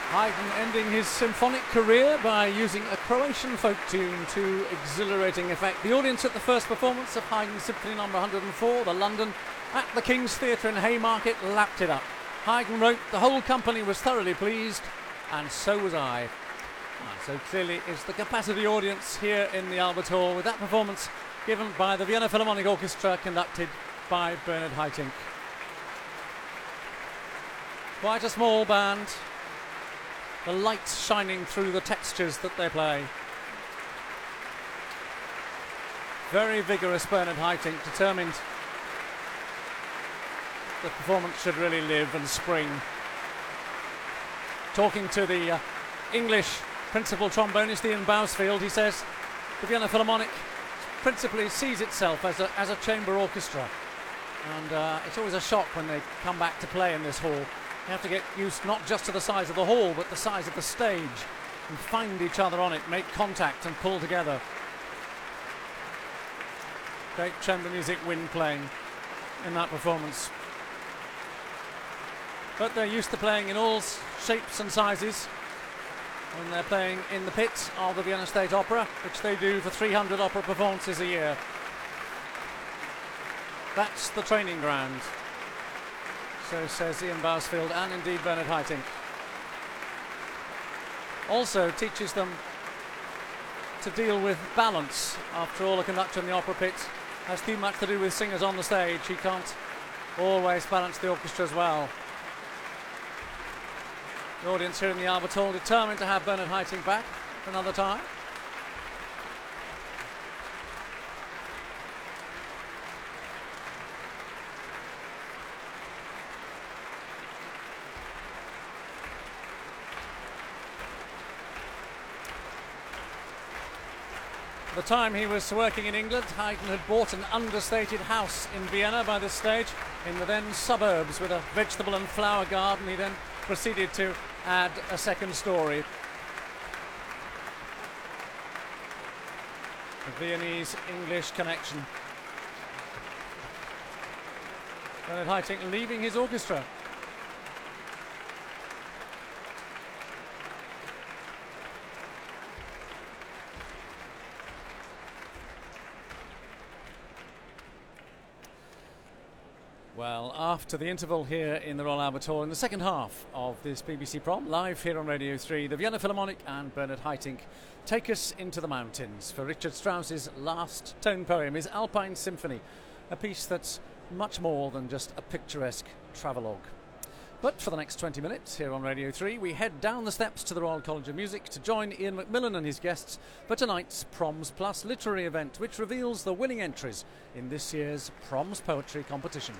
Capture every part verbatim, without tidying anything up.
Haydn ending his symphonic career by using a Croatian folk tune to exhilarating effect. The audience at the first performance of Haydn Symphony number one hundred four, the London, at the King's Theatre in Haymarket, lapped it up. Haydn wrote, the whole company was thoroughly pleased, and so was I. Ah, so clearly is the capacity audience here in the Albert Hall with that performance given by the Vienna Philharmonic Orchestra, conducted by Bernard Haitink. Quite a small band. The lights shining through the textures that they play. Very vigorous Bernard Haitink, determined the performance should really live and spring. Talking to the uh, English principal trombonist Ian Bousfield, he says the Vienna Philharmonic principally sees itself as a, as a chamber orchestra, and uh, it's always a shock when they come back to play in this hall. You have to get used not just to the size of the hall, but the size of the stage, and find each other on it, make contact and pull together. Great chamber music, wind playing in that performance. But they're used to playing in all shapes and sizes when they're playing in the pit of the Vienna State Opera, which they do for three hundred opera performances a year. That's the training ground. So says Ian Bousfield, and indeed Bernard Haitink. Also teaches them to deal with balance. After all, a conductor in the opera pit has too much to do with singers on the stage. He can't always balance the orchestra as well. The audience here in the Albert Hall determined to have Bernard Haitink back for another time. At the time he was working in England, Haydn had bought an understated house in Vienna by this stage, in the then suburbs, with a vegetable and flower garden. He then proceeded to add a second story. The Viennese-English connection. Bernard Haitink leaving his orchestra. Well, after the interval here in the Royal Albert Hall, in the second half of this B B C Prom, live here on Radio three, the Vienna Philharmonic and Bernard Haitink take us into the mountains for Richard Strauss's last tone poem, his Alpine Symphony, a piece that's much more than just a picturesque travelogue. But for the next twenty minutes here on Radio three, we head down the steps to the Royal College of Music to join Ian McMillan and his guests for tonight's Proms Plus literary event, which reveals the winning entries in this year's Proms Poetry competition.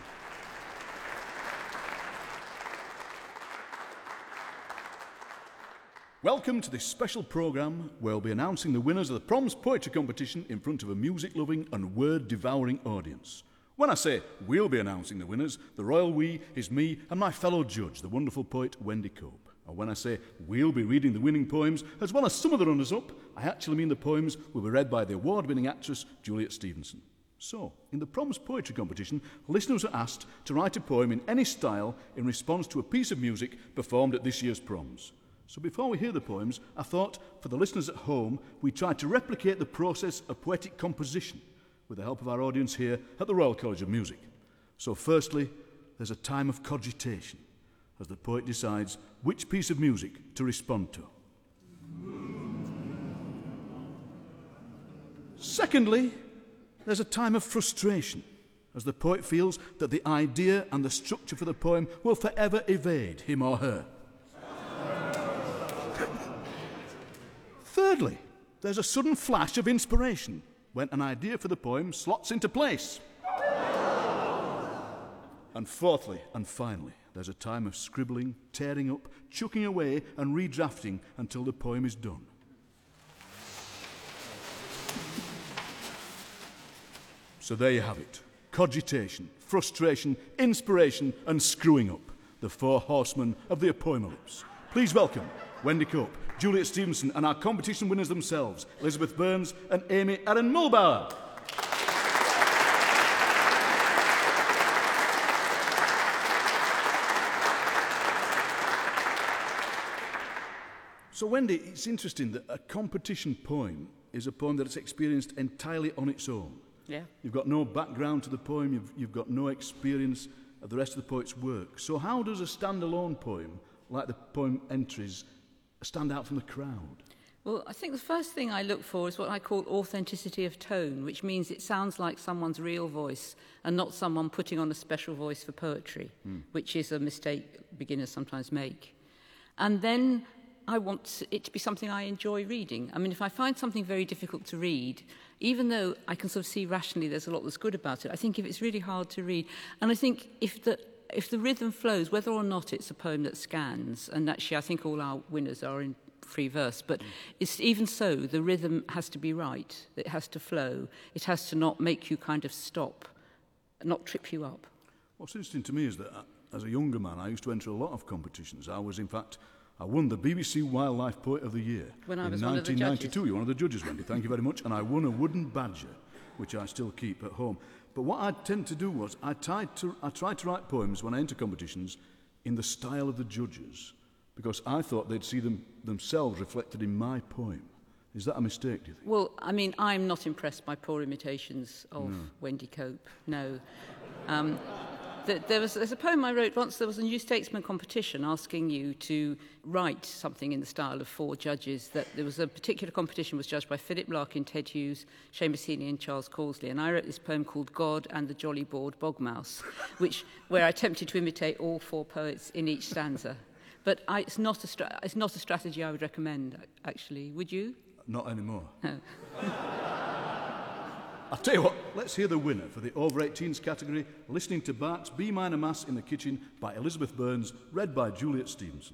Welcome to this special programme where we'll be announcing the winners of the Proms Poetry Competition in front of a music-loving and word-devouring audience. When I say we'll be announcing the winners, the royal we is me and my fellow judge, the wonderful poet Wendy Cope. And when I say we'll be reading the winning poems, as well as some of the runners-up, I actually mean the poems will be read by the award-winning actress Juliet Stevenson. So, in the Proms Poetry Competition, listeners are asked to write a poem in any style in response to a piece of music performed at this year's Proms. So before we hear the poems, I thought, for the listeners at home, we tried to replicate the process of poetic composition with the help of our audience here at the Royal College of Music. So firstly, there's a time of cogitation as the poet decides which piece of music to respond to. Secondly, there's a time of frustration as the poet feels that the idea and the structure for the poem will forever evade him or her. Thirdly, there's a sudden flash of inspiration when an idea for the poem slots into place. And fourthly and finally, there's a time of scribbling, tearing up, chucking away and redrafting until the poem is done. So there you have it. Cogitation, frustration, inspiration and screwing up. The four horsemen of the apocalypse. Please welcome Wendy Cope, Juliet Stevenson and our competition winners themselves, Elizabeth Burns and Amy Erin Mulbauer. So, Wendy, it's interesting that a competition poem is a poem that's experienced entirely on its own. Yeah. You've got no background to the poem, you've, you've got no experience of the rest of the poet's work. So how does a standalone poem, like the poem Entries, stand out from the crowd? Well, I think the first thing I look for is what I call authenticity of tone, which means it sounds like someone's real voice and not someone putting on a special voice for poetry, mm. which is a mistake beginners sometimes make. And then I want it to be something I enjoy reading. I mean, if I find something very difficult to read, even though I can sort of see rationally there's a lot that's good about it, I think if it's really hard to read, and I think if the if the rhythm flows, whether or not it's a poem that scans, and actually I think all our winners are in free verse, but it's, even so, the rhythm has to be right. It has to flow. It has to not make you kind of stop, not trip you up. What's interesting to me is that as a younger man, I used to enter a lot of competitions. I was, in fact, I won the B B C Wildlife Poet of the Year when I in was nineteen ninety-two. One of the judges. You're one of the judges, Wendy. Thank you very much. And I won a wooden badger, which I still keep at home. But what I tend to do was I tried to, I tried to write poems when I enter competitions in the style of the judges, because I thought they'd see them themselves reflected in my poem. Is that a mistake, do you think? Well, I mean, I'm not impressed by poor imitations of no. Wendy Cope, no. Um, th- there was, there's a poem I wrote once. There was a New Statesman competition asking you to write something in the style of four judges. That there was a particular competition was judged by Philip Larkin, Ted Hughes, Seamus Heaney and Charles Causley. And I wrote this poem called God and the Jolly Bored Bogmouse, which, where I attempted to imitate all four poets in each stanza. But I, it's, not a stra- it's not a strategy I would recommend, actually. Would you? Not anymore. No. I'll tell you what, let's hear the winner for the over eighteens category, Listening to Bach's B minor Mass in the Kitchen by Elizabeth Burns, read by Juliet Stevenson.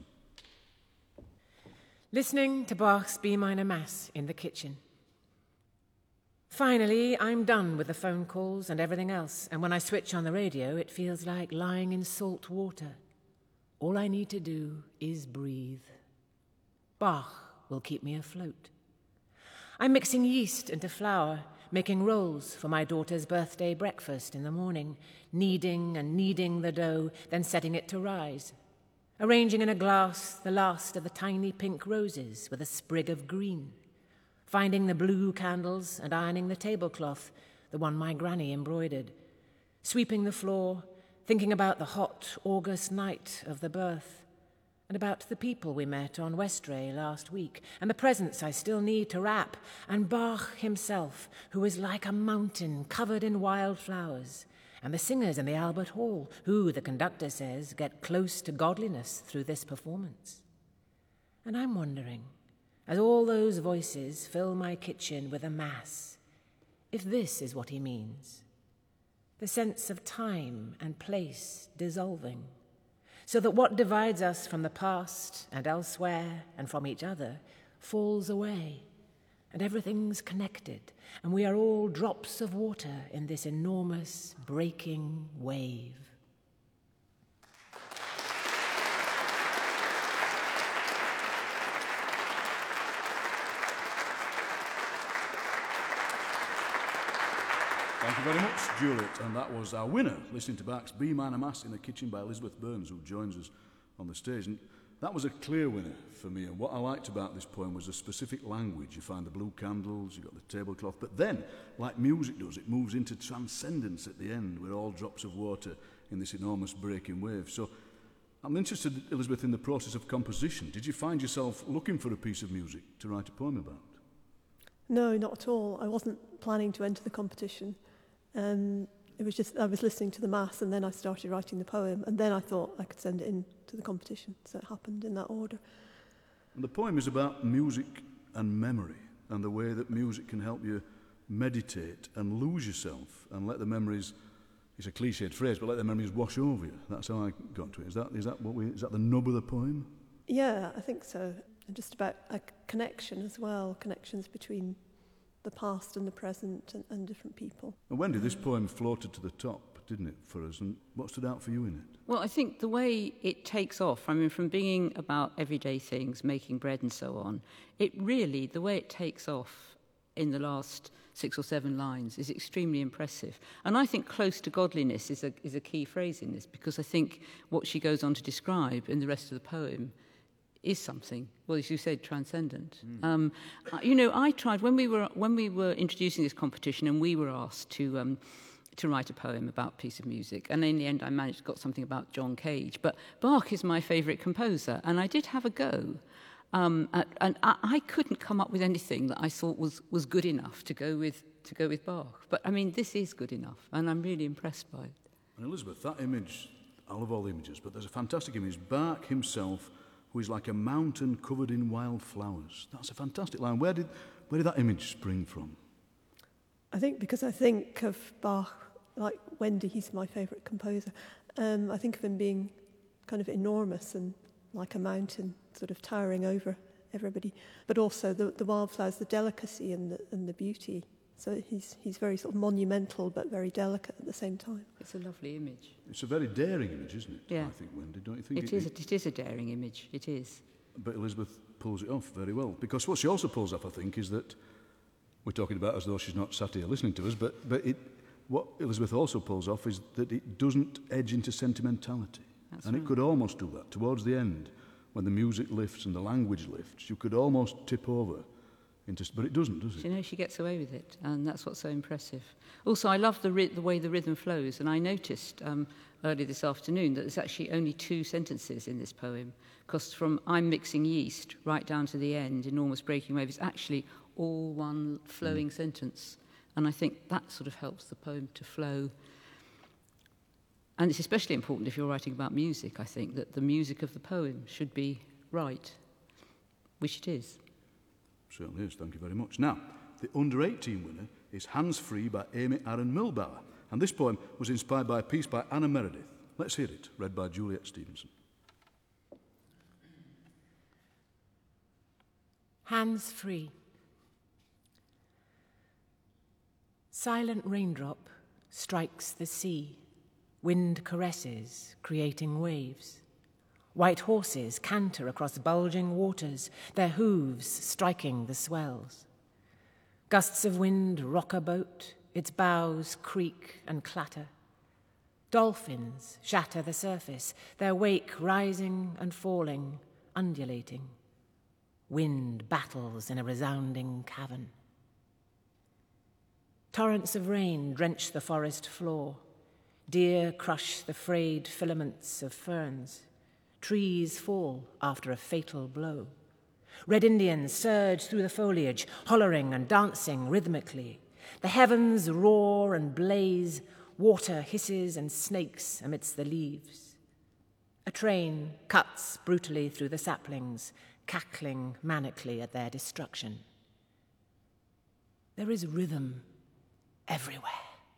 Listening to Bach's B minor Mass in the Kitchen. Finally, I'm done with the phone calls and everything else, and when I switch on the radio, it feels like lying in salt water. All I need to do is breathe. Bach will keep me afloat. I'm mixing yeast into flour, making rolls for my daughter's birthday breakfast in the morning, kneading and kneading the dough, then setting it to rise, arranging in a glass the last of the tiny pink roses with a sprig of green, finding the blue candles and ironing the tablecloth, the one my granny embroidered, sweeping the floor, thinking about the hot August night of the birth, and about the people we met on Westray last week, and the presents I still need to wrap, and Bach himself, who is like a mountain covered in wildflowers, and the singers in the Albert Hall, who, the conductor says, get close to godliness through this performance. And I'm wondering, as all those voices fill my kitchen with a mass, if this is what he means. The sense of time and place dissolving, so that what divides us from the past and elsewhere and from each other falls away, and everything's connected, and we are all drops of water in this enormous breaking wave. Thank you very much, Juliet. And that was our winner, listening to Bach's B minor Mass in the Kitchen by Elizabeth Burns, who joins us on the stage. And that was a clear winner for me. And what I liked about this poem was the specific language. You find the blue candles, you've got the tablecloth. But then, like music does, it moves into transcendence at the end. We're all drops of water in this enormous breaking wave. So I'm interested, Elizabeth, in the process of composition. Did you find yourself looking for a piece of music to write a poem about? No, not at all. I wasn't planning to enter the competition. Um, it was just, I was listening to the Mass and then I started writing the poem and then I thought I could send it in to the competition. So it happened in that order. And the poem is about music and memory and the way that music can help you meditate and lose yourself and let the memories, it's a cliched phrase, but let the memories wash over you. That's how I got to it. Is that, is that, what we, is that the nub of the poem? Yeah, I think so. And just about a connection as well, connections between the past and the present and, and different people. And Wendy, this poem floated to the top, didn't it, for us? And what stood out for you in it? Well, I think the way it takes off, I mean, from being about everyday things, making bread and so on, it really, the way it takes off in the last six or seven lines is extremely impressive. And I think close to godliness is a, is a key phrase in this, because I think what she goes on to describe in the rest of the poem is something, well, as you said, transcendent. Mm. Um, you know, I tried, when we were when we were introducing this competition and we were asked to um, to write a poem about a piece of music, and in the end I managed to got something about John Cage, but Bach is my favourite composer, and I did have a go. Um, and I, I couldn't come up with anything that I thought was, was good enough to go with to go with Bach. But I mean, this is good enough, and I'm really impressed by it. And Elizabeth, that image, I love all the images, but there's a fantastic image. Bach himself, who is like a mountain covered in wild flowers. That's a fantastic line. Where did where did that image spring from? I think because I think of Bach, like Wendy, he's my favourite composer. Um, I think of him being kind of enormous and like a mountain, sort of towering over everybody. But also the, the wildflowers, the delicacy and the, and the beauty. So he's he's very sort of monumental, but very delicate at the same time. It's a lovely image. It's a very daring image, isn't it? Yeah. I think, Wendy, don't you think? It, it is. A, it is a daring image. It is. But Elizabeth pulls it off very well. Because what she also pulls off, I think, is that we're talking about as though she's not sat here listening to us, but but it what Elizabeth also pulls off is that it doesn't edge into sentimentality. That's and right. It could almost do that towards the end, when the music lifts and the language lifts. You could almost tip over. Into, but it doesn't, does it? You know, she gets away with it, and that's what's so impressive. Also, I love the, ri- the way the rhythm flows, and I noticed um, earlier this afternoon that there's actually only two sentences in this poem, because from I'm mixing yeast right down to the end, enormous breaking wave, it's actually all one flowing mm. sentence. And I think that sort of helps the poem to flow. And it's especially important if you're writing about music, I think, that the music of the poem should be right, which it is. Certainly is, thank you very much. Now, the under eighteen winner is Hands Free by Amy Aaron Milbauer. And this poem was inspired by a piece by Anna Meredith. Let's hear it, read by Juliet Stevenson. Hands Free. Silent raindrop strikes the sea. Wind caresses, creating waves. White horses canter across bulging waters, their hooves striking the swells. Gusts of wind rock a boat, its bows creak and clatter. Dolphins shatter the surface, their wake rising and falling, undulating. Wind battles in a resounding cavern. Torrents of rain drench the forest floor. Deer crush the frayed filaments of ferns. Trees fall after a fatal blow. Red Indians surge through the foliage, hollering and dancing rhythmically. The heavens roar and blaze, water hisses and snakes amidst the leaves. A train cuts brutally through the saplings, cackling manically at their destruction. There is rhythm everywhere.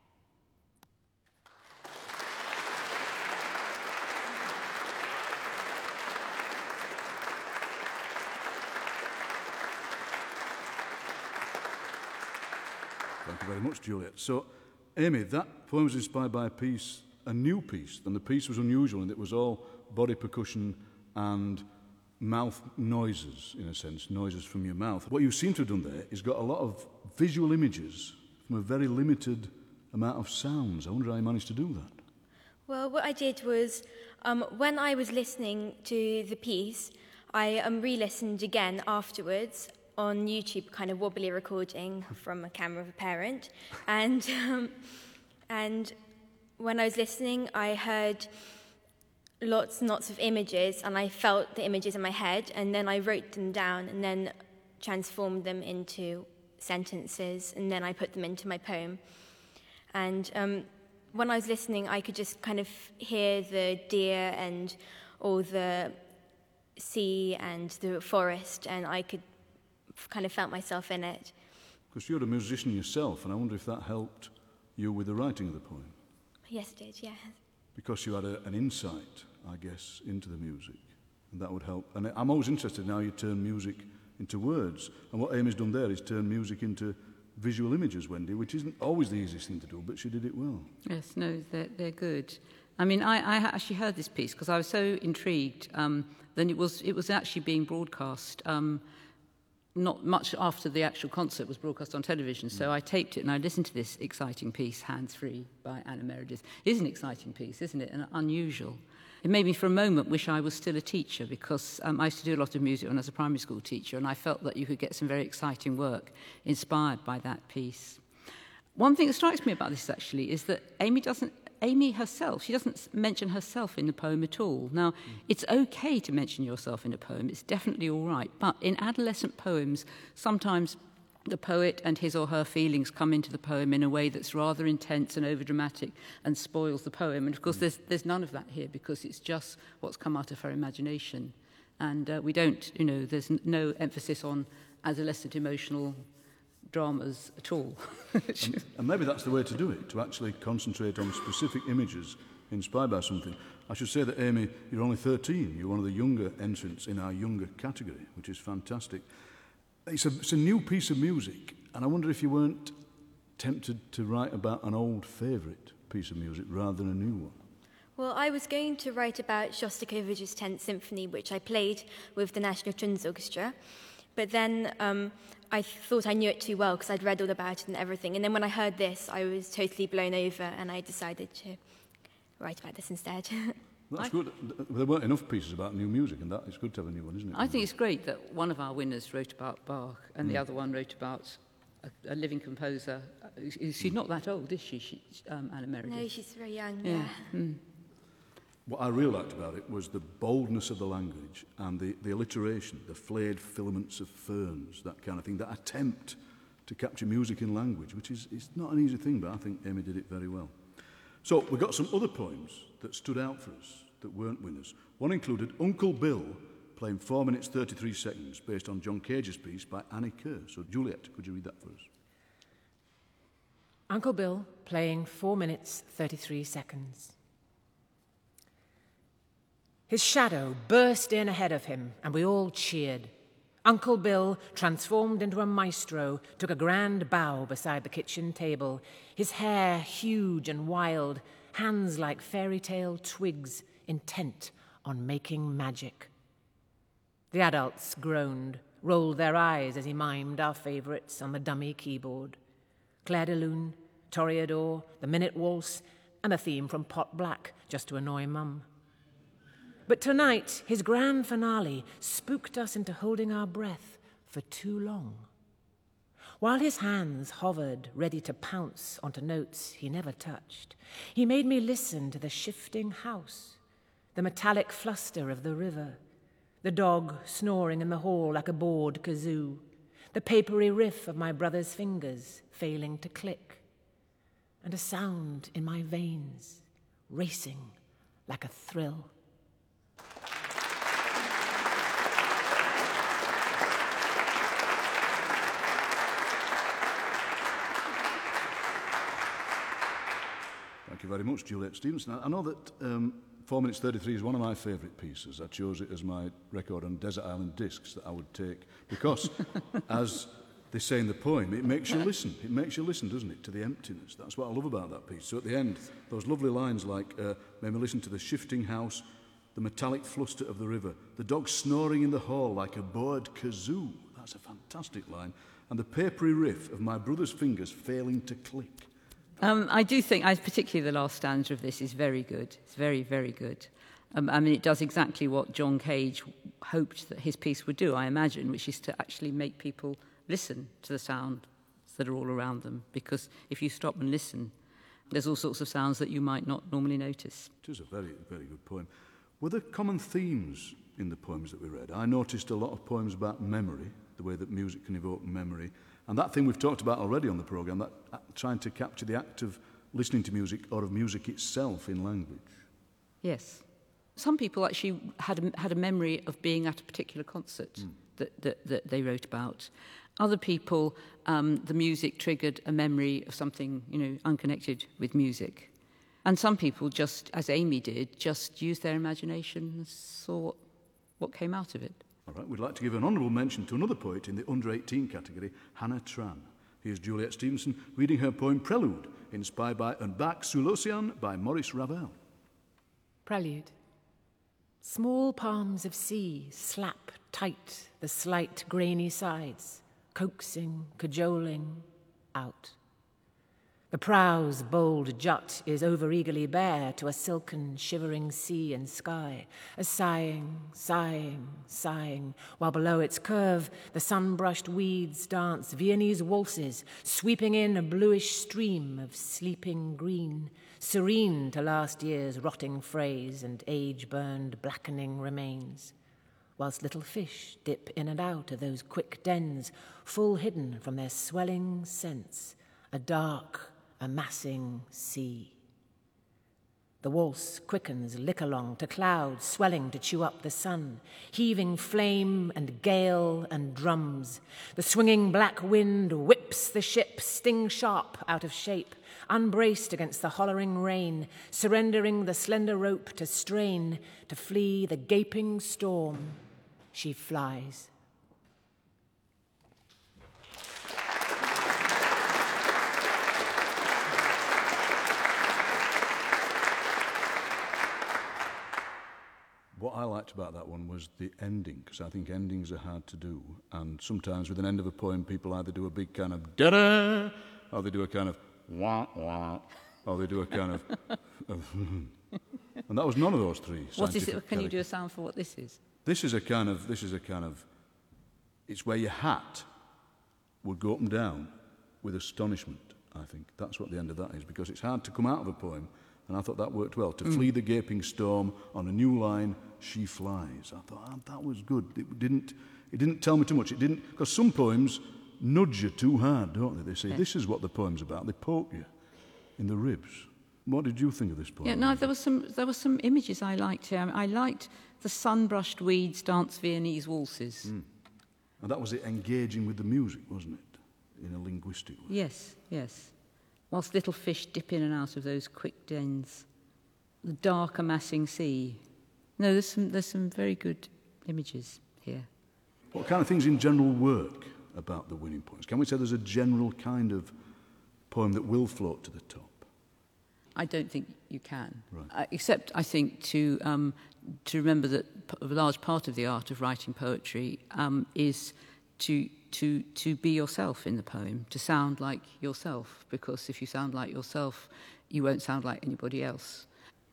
Thank you very much, Juliet. So, Amy, that poem was inspired by a piece, a new piece, and the piece was unusual, and it was all body percussion and mouth noises, in a sense, noises from your mouth. What you seem to have done there is got a lot of visual images from a very limited amount of sounds. I wonder how you managed to do that. Well, what I did was, um, when I was listening to the piece, I um, re-listened again afterwards on YouTube, kind of wobbly recording from a camera of a parent. And um, and when I was listening, I heard lots and lots of images, and I felt the images in my head, and then I wrote them down and then transformed them into sentences, and then I put them into my poem. And um, when I was listening, I could just kind of hear the deer and all the sea and the forest, and I could kind of felt myself in it. Because you're a musician yourself, and I wonder if that helped you with the writing of the poem. Yes, it did, yeah. Because you had a, an insight, I guess, into the music, and that would help. And I'm always interested in how you turn music into words, and what Amy's done there is turn music into visual images, Wendy, which isn't always the easiest thing to do, but she did it well. Yes, no, they're, they're good. I mean, I, I actually heard this piece because I was so intrigued. Um, then it was it was actually being broadcast um, not much after the actual concert was broadcast on television, so I taped it and I listened to this exciting piece, Hands Free, by Anna Meredith. It is an exciting piece, isn't it? And unusual. It made me for a moment wish I was still a teacher, because um, I used to do a lot of music when I was a primary school teacher, and I felt that you could get some very exciting work inspired by that piece. One thing that strikes me about this actually is that Amy doesn't, Amy herself, she doesn't mention herself in the poem at all. Now, mm. it's okay to mention yourself in a poem, it's definitely all right, but in adolescent poems, sometimes the poet and his or her feelings come into the poem in a way that's rather intense and overdramatic and spoils the poem. And of course, there's, there's none of that here, because it's just what's come out of her imagination. And uh, we don't, you know, there's n- no emphasis on adolescent emotional dramas at all. and, and maybe that's the way to do it, to actually concentrate on specific images inspired by something. I should say that, Amy, you're only thirteen. You're one of the younger entrants in our younger category, which is fantastic. It's a, it's a new piece of music, and I wonder if you weren't tempted to write about an old favourite piece of music rather than a new one. Well, I was going to write about Shostakovich's tenth Symphony, which I played with the National Strings Orchestra, but then um, I thought I knew it too well because I'd read all about it and everything, and then when I heard this, I was totally blown over, and I decided to write about this instead. That's I, good. There weren't enough pieces about new music, and that it's good to have a new one, isn't it? I think it's great that one of our winners wrote about Bach, and mm. the other one wrote about a, a living composer. She's not that old, is she, she um, Anna Meredith? No, she's very young, yeah. yeah. Mm. What I really liked about it was the boldness of the language and the, the alliteration, the flayed filaments of ferns, that kind of thing, that attempt to capture music in language, which is it's not an easy thing, but I think Amy did it very well. So we've got some other poems that stood out for us that weren't winners. One included Uncle Bill playing four minutes thirty-three seconds based on John Cage's piece by Annie Kerr. So Juliet, could you read that for us? Uncle Bill playing four minutes thirty-three seconds. His shadow burst in ahead of him, and we all cheered. Uncle Bill, transformed into a maestro, took a grand bow beside the kitchen table, his hair huge and wild, hands like fairy tale twigs, intent on making magic. The adults groaned, rolled their eyes as he mimed our favourites on the dummy keyboard. Clair de Lune, Toreador, the Minute Waltz, and a theme from Pot Black, just to annoy Mum. But tonight, his grand finale spooked us into holding our breath for too long. While his hands hovered, ready to pounce onto notes he never touched, he made me listen to the shifting house, the metallic fluster of the river, the dog snoring in the hall like a bored kazoo, the papery riff of my brother's fingers failing to click, and a sound in my veins, racing like a thrill. Thank you very much, Juliet Stevenson. I know that um, four minutes thirty-three is one of my favourite pieces. I chose it as my record on Desert Island Discs that I would take because, as they say in the poem, it makes you listen. It makes you listen, doesn't it, to the emptiness. That's what I love about that piece. So at the end, those lovely lines like, uh, made me listen to the shifting house, the metallic fluster of the river, the dog snoring in the hall like a bored kazoo. That's a fantastic line. And the papery riff of my brother's fingers failing to click. Um, I do think, I, particularly the last stanza of this is very good. It's very, very good. Um, I mean, it does exactly what John Cage hoped that his piece would do, I imagine, which is to actually make people listen to the sounds that are all around them. Because if you stop and listen, there's all sorts of sounds that you might not normally notice. It is a very, very good poem. Were there common themes in the poems that we read? I noticed a lot of poems about memory, the way that music can evoke memory. And that thing we've talked about already on the programme, that uh, trying to capture the act of listening to music or of music itself in language. Yes. Some people actually had a, had a memory of being at a particular concert mm. that, that, that they wrote about. Other people, um, the music triggered a memory of something, you know, unconnected with music. And some people just, as Amy did, just used their imagination and saw what, what came out of it. All right, we'd like to give an honourable mention to another poet in the under eighteen category, Hannah Tran. Here's Juliet Stevenson reading her poem Prelude, inspired by Un bac sous l'océan by Maurice Ravel. Prelude. Small palms of sea slap tight the slight grainy sides, coaxing, cajoling, out. The prow's bold jut is overeagerly bare to a silken, shivering sea and sky, a sighing, sighing, sighing, while below its curve the sun-brushed weeds dance Viennese waltzes, sweeping in a bluish stream of sleeping green, serene to last year's rotting frays and age-burned blackening remains, whilst little fish dip in and out of those quick dens, full hidden from their swelling scents, a dark, amassing sea. The waltz quickens lick-along to clouds swelling to chew up the sun, heaving flame and gale and drums. The swinging black wind whips the ship sting-sharp out of shape, unbraced against the hollering rain, surrendering the slender rope to strain, to flee the gaping storm. She flies. What I liked about that one was the ending, because I think endings are hard to do. And sometimes with an end of a poem, people either do a big kind of da-da, or they do a kind of wah, wah, or they do a kind of... of and that was none of those three. What is it? Can you do a sound for what this is? This is a kind of... This is a kind of... It's where your hat would go up and down with astonishment, I think. That's what the end of that is, because it's hard to come out of a poem. And I thought that worked well. To mm. flee the gaping storm on a new line, she flies. I thought, oh, that was good. It didn't, it didn't tell me too much. It didn't, because some poems nudge you too hard, don't they? They say, yeah. This is what the poem's about. They poke you in the ribs. What did you think of this poem? Yeah, no, there was some, there were some images I liked here. I liked the sun-brushed weeds dance Viennese waltzes. Mm. And that was it, engaging with the music, wasn't it? In a linguistic way. Yes, yes. Whilst little fish dip in and out of those quick dens. The dark amassing sea. No, there's some, there's some very good images here. What kind of things in general work about the winning poems? Can we say there's a general kind of poem that will float to the top? I don't think you can. Right. Uh, except, I think, to um, to remember that p- a large part of the art of writing poetry um, is to... To, to be yourself in the poem, to sound like yourself, because if you sound like yourself, you won't sound like anybody else.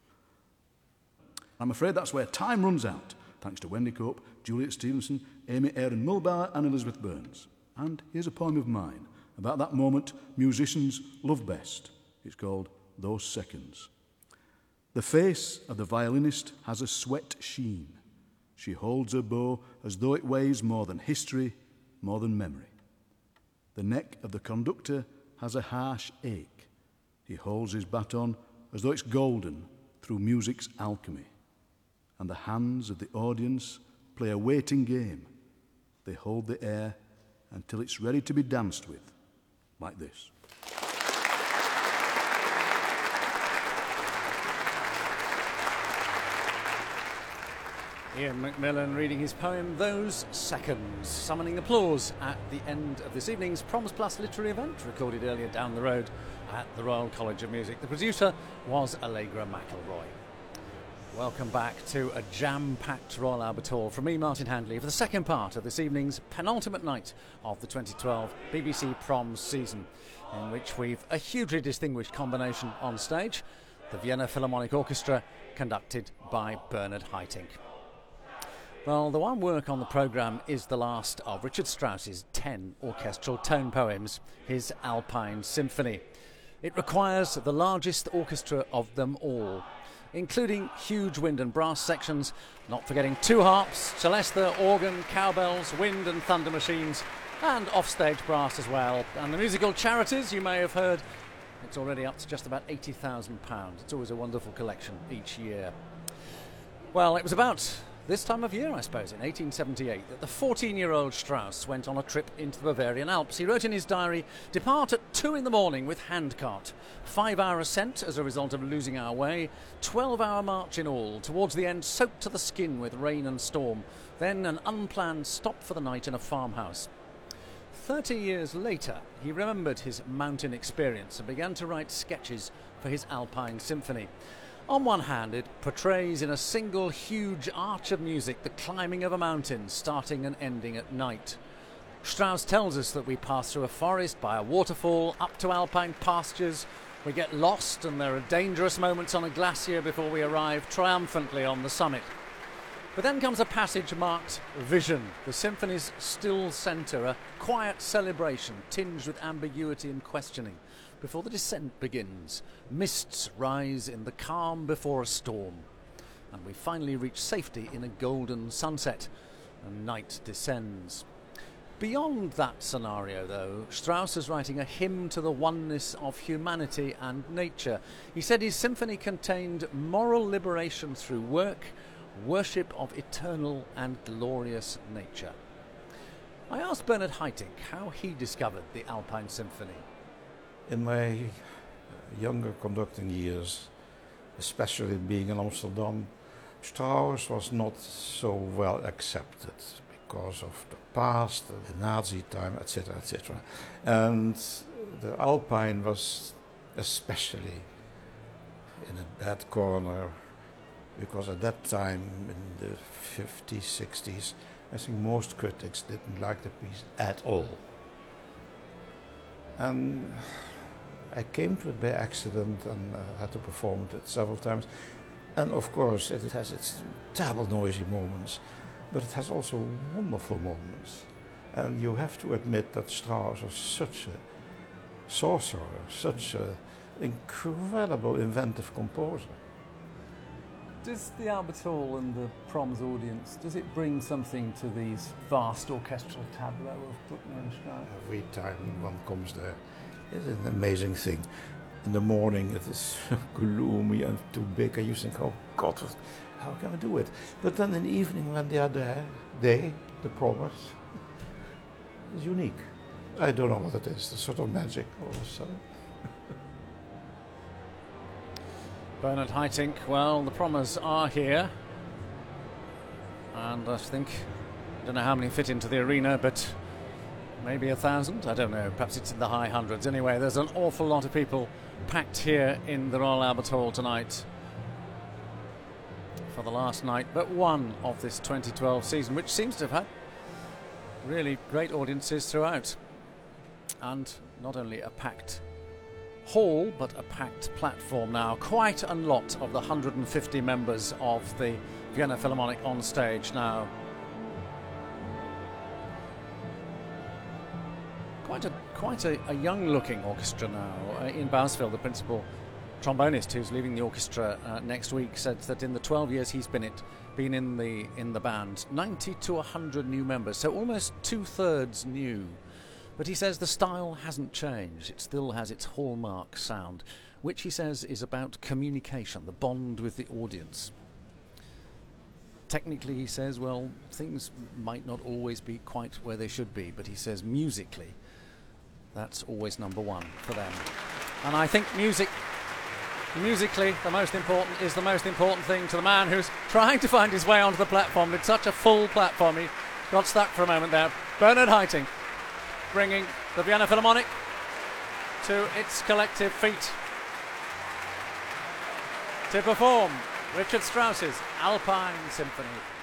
I'm afraid that's where time runs out, thanks to Wendy Cope, Juliet Stevenson, Amy Aaron Mulbauer and Elizabeth Burns. And here's a poem of mine about that moment musicians love best. It's called Those Seconds. The face of the violinist has a sweat sheen. She holds her bow as though it weighs more than history, more than memory. The neck of the conductor has a harsh ache. He holds his baton as though it's golden through music's alchemy. And the hands of the audience play a waiting game. They hold the air until it's ready to be danced with, like this. Ian Macmillan reading his poem Those Seconds, summoning applause at the end of this evening's Proms Plus literary event, recorded earlier down the road at the Royal College of Music. The producer was Allegra McElroy. Welcome back to a jam-packed Royal Albert Hall from me, Martin Handley, for the second part of this evening's penultimate night of the twenty twelve B B C Proms season, in which we've a hugely distinguished combination on stage, the Vienna Philharmonic Orchestra, conducted by Bernard Haitink. Well, the one work on the programme is the last of Richard Strauss's ten orchestral tone poems, his Alpine Symphony. It requires the largest orchestra of them all, including huge wind and brass sections, not forgetting two harps, celesta, organ, cowbells, wind and thunder machines, and offstage brass as well. And the musical charities, you may have heard, it's already up to just about eighty thousand pounds. It's always a wonderful collection each year. Well, it was about this time of year, I suppose, in eighteen seventy-eight, that the fourteen-year-old Strauss went on a trip into the Bavarian Alps. He wrote in his diary, "Depart at two in the morning with handcart. Five-hour ascent as a result of losing our way. Twelve-hour march in all, towards the end soaked to the skin with rain and storm. Then an unplanned stop for the night in a farmhouse." Thirty years later, he remembered his mountain experience and began to write sketches for his Alpine Symphony. On one hand, it portrays in a single huge arch of music the climbing of a mountain, starting and ending at night. Strauss tells us that we pass through a forest, by a waterfall, up to alpine pastures. We get lost and there are dangerous moments on a glacier before we arrive triumphantly on the summit. But then comes a passage marked Vision, the symphony's still centre, a quiet celebration tinged with ambiguity and questioning. Before the descent begins, mists rise in the calm before a storm, and we finally reach safety in a golden sunset, and night descends. Beyond that scenario, though, Strauss is writing a hymn to the oneness of humanity and nature. He said his symphony contained moral liberation through work, worship of eternal and glorious nature. I asked Bernard Haitink how he discovered the Alpine Symphony. In my younger conducting years, especially being in Amsterdam, Strauss was not so well accepted because of the past, the Nazi time, et cetera, et cetera. And the Alpine was especially in a bad corner, because at that time, in the fifties, sixties, I think most critics didn't like the piece at all. And I came to it by accident and uh, had to perform it several times. And of course, it has its terrible noisy moments, but it has also wonderful moments. And you have to admit that Strauss was such a sorcerer, such an incredible inventive composer. Does the Albert Hall and the Proms audience, does it bring something to these vast orchestral tableaux of Bruckner and Strauss? Every time one comes there, it's an amazing thing. In the morning it is gloomy and too big, and you think, oh God, how can I do it? But then in the evening when they are there, they, the Prommers, is unique. I don't know what it is, the sort of magic all of a sudden. Bernard Haitink, well, the Prommers are here, and I think, I don't know how many fit into the arena, but maybe a thousand, I don't know, perhaps it's in the high hundreds. Anyway, there's an awful lot of people packed here in the Royal Albert Hall tonight for the last night, but one of this twenty twelve season, which seems to have had really great audiences throughout, and not only a packed hall, but a packed platform now. Quite a lot of the one hundred fifty members of the Vienna Philharmonic on stage now. Quite a quite a, a young-looking orchestra now. Uh, Ian Bousfield, the principal trombonist who's leaving the orchestra uh, next week, said that in the twelve years he's been it, been in the in the band, ninety to one hundred new members, so almost two-thirds new. But he says the style hasn't changed. It still has its hallmark sound, which he says is about communication, the bond with the audience. Technically, he says, well, things might not always be quite where they should be, but he says musically, that's always number one for them. And I think music, musically, the most important is the most important thing to the man who's trying to find his way onto the platform. It's such a full platform. He got stuck for a moment there. Bernard Haitink, bringing the Vienna Philharmonic to its collective feet to perform Richard Strauss's Alpine Symphony.